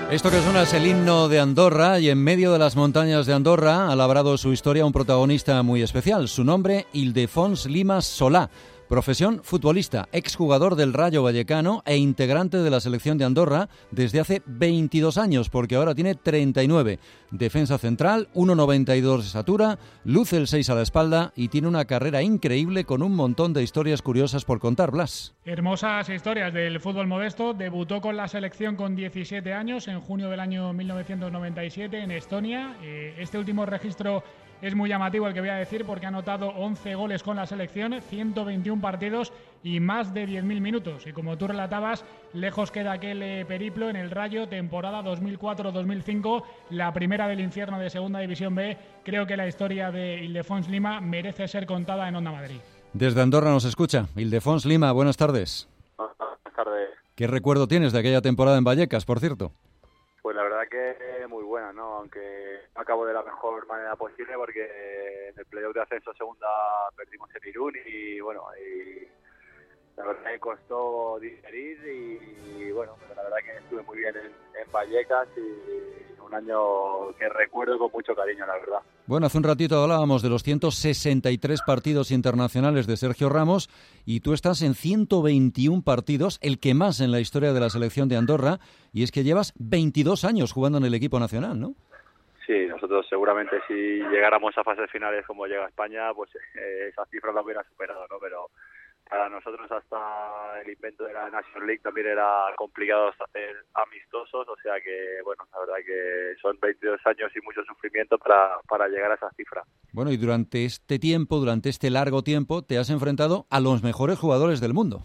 Esto que suena es el himno de Andorra, y en medio de las montañas de Andorra ha labrado su historia un protagonista muy especial. Su nombre, Ildefons Lima Solà. Profesión, futbolista, exjugador del Rayo Vallecano e integrante de la selección de Andorra desde hace 22 años, porque ahora tiene 39. Defensa central, 1,92 de estatura, luce el 6 a la espalda y tiene una carrera increíble con un montón de historias curiosas por contar, Blas. Hermosas historias del fútbol modesto. Debutó con la selección con 17 años en junio del año 1997 en Estonia. Este último registro es muy llamativo, el que voy a decir, porque ha anotado 11 goles con la selección, 121 partidos y más de 10.000 minutos. Y como tú relatabas, lejos queda aquel periplo en el Rayo, temporada 2004-2005, la primera del infierno de Segunda División B. Creo que la historia de Ildefons Lima merece ser contada en Onda Madrid. Desde Andorra nos escucha Ildefons Lima, buenas tardes. Buenas tardes. ¿Qué recuerdo tienes de aquella temporada en Vallecas, por cierto? Pues la verdad que muy buena, ¿no? Aunque no acabó de la mejor manera posible, porque en el playoff de ascenso segunda perdimos en Irún y bueno, y la verdad que costó digerir y bueno, pero la verdad que estuve muy bien en Vallecas y un año que recuerdo con mucho cariño, la verdad. Bueno, hace un ratito hablábamos de los 163 partidos internacionales de Sergio Ramos y tú estás en 121 partidos, el que más en la historia de la selección de Andorra, y es que llevas 22 años jugando en el equipo nacional, ¿no? Sí, nosotros seguramente si llegáramos a fases finales como llega España, pues esa cifra la hubiera superado, ¿no? Pero para nosotros hasta el invento de la National League también era complicado hacer amistosos, o sea que, bueno, la verdad que son 22 años y mucho sufrimiento para llegar a esa cifra. Bueno, y durante este tiempo, durante este largo tiempo, te has enfrentado a los mejores jugadores del mundo.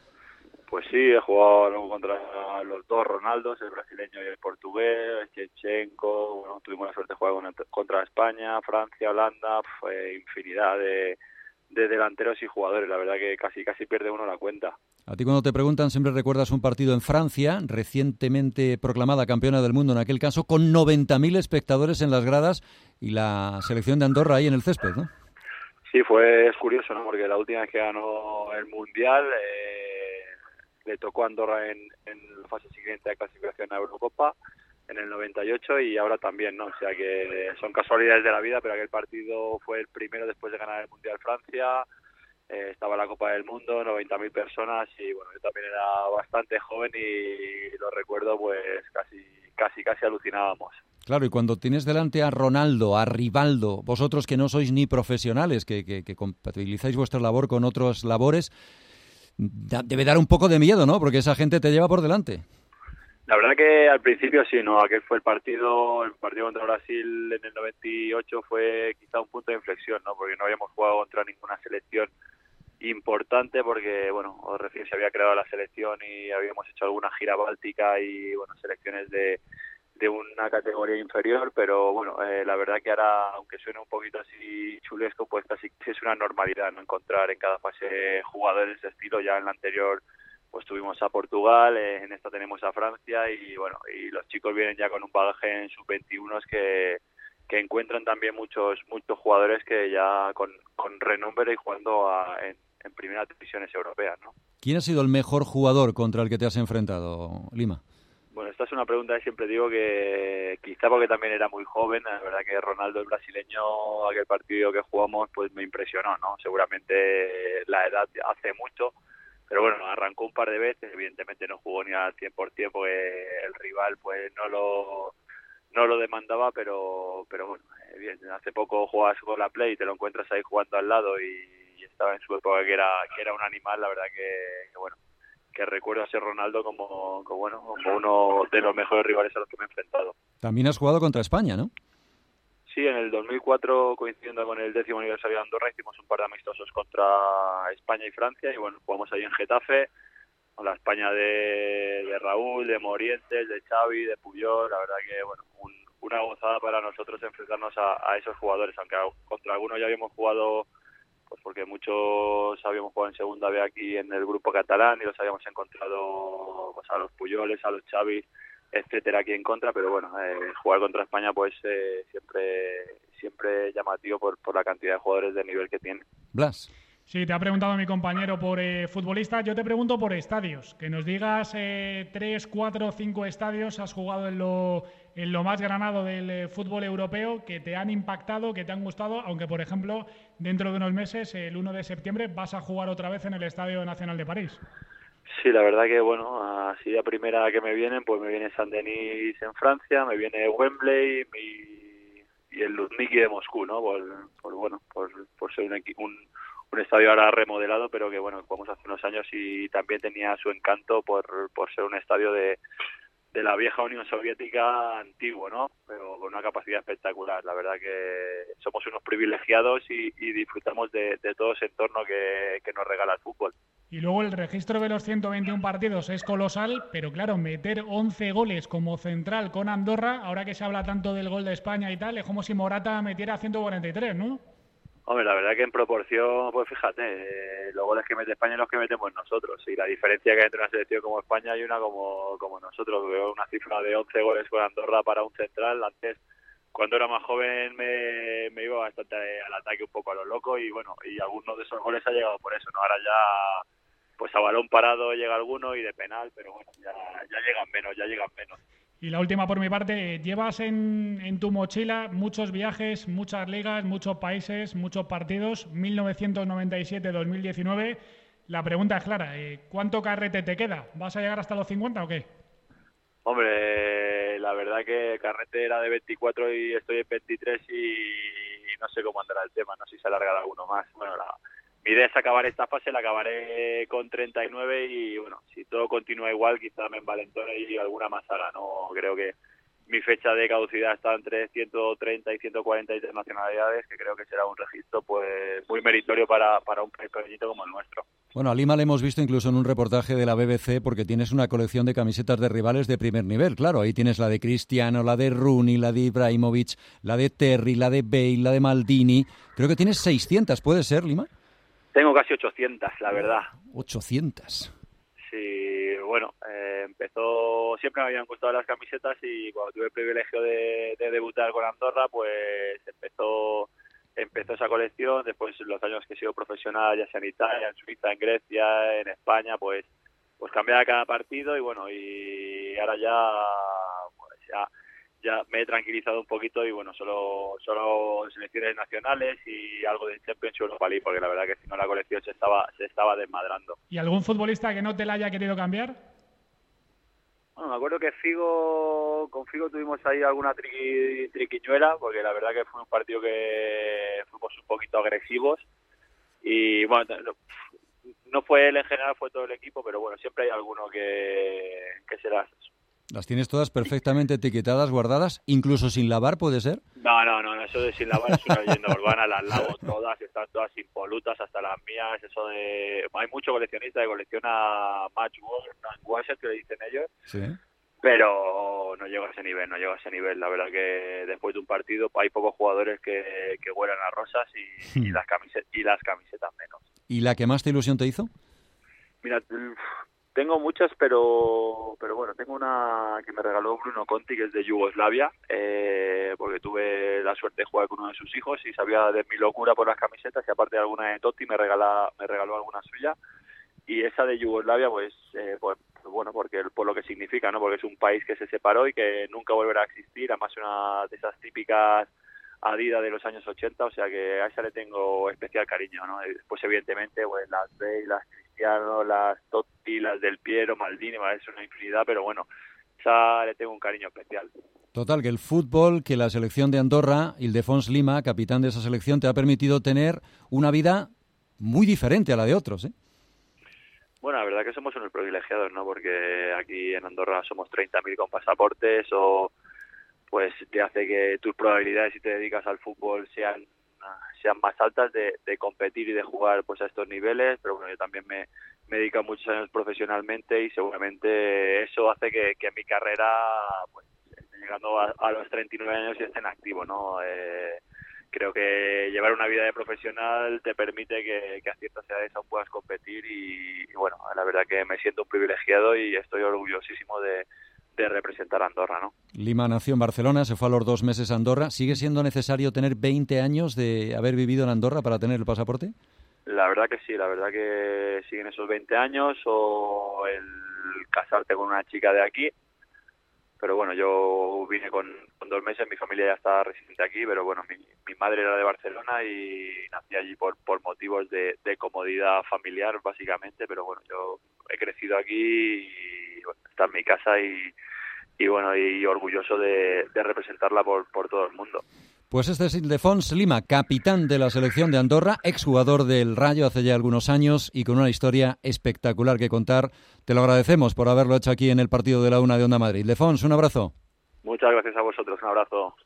Pues sí, he jugado luego contra los dos Ronaldos, el brasileño y el portugués, Shevchenko, bueno, tuvimos la suerte de jugar contra España, Francia, Holanda, infinidad de delanteros y jugadores, la verdad que casi pierde uno la cuenta. A ti cuando te preguntan siempre recuerdas un partido en Francia, recientemente proclamada campeona del mundo en aquel caso, con 90.000 espectadores en las gradas y la selección de Andorra ahí en el césped, ¿no? Sí, es curioso, ¿no? Porque la última vez que ganó el Mundial le tocó a Andorra en la fase siguiente de clasificación a Eurocopa en el 98 y ahora también, ¿no? O sea que son casualidades de la vida, pero aquel partido fue el primero después de ganar el Mundial Francia, estaba la Copa del Mundo, 90.000 personas y bueno, yo también era bastante joven y lo recuerdo pues casi alucinábamos. Claro, y cuando tienes delante a Ronaldo, a Rivaldo, vosotros que no sois ni profesionales, que compatibilizáis vuestra labor con otras labores, debe dar un poco de miedo, ¿no? Porque esa gente te lleva por delante. La verdad que al principio sí, ¿no? Aquel fue el partido contra Brasil en el 98 fue quizá un punto de inflexión, ¿no? Porque no habíamos jugado contra ninguna selección importante, porque, bueno, recién se había creado la selección y habíamos hecho alguna gira báltica y, bueno, selecciones de una categoría inferior, pero bueno, la verdad que ahora, aunque suene un poquito así chulesco, pues casi es una normalidad, ¿no? Encontrar en cada fase jugadores de estilo. Ya en la anterior pues tuvimos a Portugal, en esta tenemos a Francia y bueno, y los chicos vienen ya con un bagaje en sub-21 que encuentran también muchos jugadores que ya con renombre y jugando en primeras divisiones europeas, ¿no? ¿Quién ha sido el mejor jugador contra el que te has enfrentado, Lima? Bueno, esta es una pregunta que siempre digo que quizá porque también era muy joven, la verdad que Ronaldo, el brasileño, aquel partido que jugamos, pues me impresionó, ¿no? Seguramente la edad hace mucho, pero bueno, arrancó un par de veces, evidentemente no jugó ni al 100% porque el rival pues no lo demandaba, pero bueno, bien, hace poco jugabas con la Play y te lo encuentras ahí jugando al lado y estaba en su época que era un animal, la verdad que bueno, que recuerdo a ese Ronaldo como uno de los mejores rivales a los que me he enfrentado. También has jugado contra España, ¿no? Sí, en el 2004, coincidiendo con el 10º aniversario de Andorra, hicimos un par de amistosos contra España y Francia y bueno, jugamos ahí en Getafe, con la España de Raúl, de Morientes, de Xavi, de Puyol. La verdad que bueno, una gozada para nosotros enfrentarnos a esos jugadores, aunque contra algunos ya habíamos jugado, pues porque muchos habíamos jugado en segunda B aquí en el grupo catalán y los habíamos encontrado pues a los Puyoles, a los Xavi, etcétera, aquí en contra, pero bueno, jugar contra España pues siempre llamativo por la cantidad de jugadores de nivel que tiene. Blas. Sí, te ha preguntado mi compañero por futbolistas. Yo te pregunto por estadios. Que nos digas 3, 4, 5 estadios has jugado en lo más granado del fútbol europeo que te han impactado, que te han gustado, aunque, por ejemplo, dentro de unos meses, el 1 de septiembre, vas a jugar otra vez en el Estadio Nacional de París. Sí, la verdad que, bueno, así a primera que me vienen, pues me viene Saint-Denis en Francia, me viene Wembley y el Luzhniki de Moscú, ¿no? Por ser un estadio ahora remodelado, pero que bueno, jugamos hace unos años y también tenía su encanto por ser un estadio de la vieja Unión Soviética antiguo, ¿no? Pero con una capacidad espectacular. La verdad que somos unos privilegiados y disfrutamos de todo ese entorno que nos regala el fútbol. Y luego el registro de los 121 partidos es colosal, pero claro, meter 11 goles como central con Andorra, ahora que se habla tanto del gol de España y tal, es como si Morata metiera 143, ¿no? Hombre, la verdad que en proporción, pues fíjate, los goles que mete España y los que metemos nosotros. Y la diferencia que hay entre una selección como España y una como nosotros. Veo una cifra de 11 goles con Andorra para un central. Antes, cuando era más joven, me iba bastante al ataque, un poco a lo loco. Y bueno, y algunos de esos goles ha llegado por eso, ¿no? Ahora ya, pues a balón parado llega alguno y de penal, pero bueno, ya llegan menos. Y la última por mi parte, llevas en tu mochila muchos viajes, muchas ligas, muchos países, muchos partidos, 1997-2019. La pregunta es clara, ¿cuánto carrete te queda? ¿Vas a llegar hasta los 50 o qué? Hombre, la verdad que carrete era de 24 y estoy en 23 y no sé cómo andará el tema, no sé si se alargará alguno más. Bueno, mi idea es acabar esta fase, la acabaré con 39 y bueno, si todo continúa igual, quizá me envalentone y alguna más haga, ¿no? Creo que mi fecha de caducidad está entre 130 y 143 nacionalidades, que creo que será un registro pues muy meritorio para un país pequeñito como el nuestro. Bueno, a Lima le hemos visto incluso en un reportaje de la BBC porque tienes una colección de camisetas de rivales de primer nivel. Claro, ahí tienes la de Cristiano, la de Rooney, la de Ibrahimovic, la de Terry, la de Bale, la de Maldini. Creo que tienes 600, ¿puede ser, Lima? Tengo casi 800, la verdad. 800. Sí, bueno, siempre me habían gustado las camisetas y cuando tuve el privilegio de debutar con Andorra, pues empezó esa colección. Después, los años que he sido profesional, ya sea en Italia, en Suiza, en Grecia, en España, pues cambiaba cada partido y bueno, y ahora ya me he tranquilizado un poquito y bueno, solo selecciones nacionales y algo de Champions y Europa League, porque la verdad que si no la colección se estaba desmadrando. ¿Y algún futbolista que no te la haya querido cambiar? Bueno, me acuerdo que con Figo tuvimos ahí alguna triquiñuela, porque la verdad que fue un partido que fuimos un poquito agresivos y bueno, no fue él en general, fue todo el equipo, pero bueno, siempre hay alguno que se ¿Las tienes todas perfectamente etiquetadas, guardadas, incluso sin lavar, puede ser? No, eso de sin lavar es una leyenda urbana, las lavo todas, están todas impolutas, hasta las mías, hay mucho coleccionista que colecciona matchwasher, que le dicen ellos, sí, pero no llego a ese nivel, la verdad que después de un partido hay pocos jugadores que huelan a rosas y las camisetas menos. ¿Y la que más te ilusión te hizo? Mira, tengo muchas, pero bueno, tengo una que me regaló Bruno Conti, que es de Yugoslavia, porque tuve la suerte de jugar con uno de sus hijos y sabía de mi locura por las camisetas, y aparte de alguna de Totti me regaló alguna suya, y esa de Yugoslavia pues bueno, por lo que significa, ¿no? Porque es un país que se separó y que nunca volverá a existir, además una de esas típicas Adidas de los años 80, o sea que a esa le tengo especial cariño, ¿no? Después evidentemente pues las Bale, las Cristiano, las Totti, las Del Piero, Maldini, es una infinidad, pero bueno, esa le tengo un cariño especial. Total, que el fútbol, que la selección de Andorra, Ildefons Lima, capitán de esa selección, te ha permitido tener una vida muy diferente a la de otros, ¿eh? Bueno, la verdad que somos unos privilegiados, ¿no? Porque aquí en Andorra somos 30.000 con pasaportes, o pues te hace que tus probabilidades, si te dedicas al fútbol, sean más altas de competir y de jugar pues a estos niveles. Pero bueno, yo también me he dedicado muchos años profesionalmente y seguramente eso hace que mi carrera pues esté llegando a los 39 años y esté en activo, ¿no? Creo que llevar una vida de profesional te permite que a ciertas edades aún puedas competir y bueno, la verdad que me siento un privilegiado y estoy orgullosísimo de representar a Andorra, ¿no? Lima nació en Barcelona, se fue a los 2 meses a Andorra. ¿Sigue siendo necesario tener 20 años de haber vivido en Andorra para tener el pasaporte? La verdad que sí, la verdad que siguen esos 20 años o el casarte con una chica de aquí. Pero bueno, yo vine con 2 meses, mi familia ya está residente aquí, pero bueno, mi madre era de Barcelona y nací allí por motivos de comodidad familiar, básicamente, pero bueno, yo he crecido aquí y bueno, está en mi casa y bueno, y orgulloso de representarla por todo el mundo. Pues este es Ildefons Lima, capitán de la selección de Andorra, exjugador del Rayo hace ya algunos años y con una historia espectacular que contar. Te lo agradecemos por haberlo hecho aquí en el partido de la 1 de Onda Madrid. Ildefons, un abrazo. Muchas gracias a vosotros, un abrazo.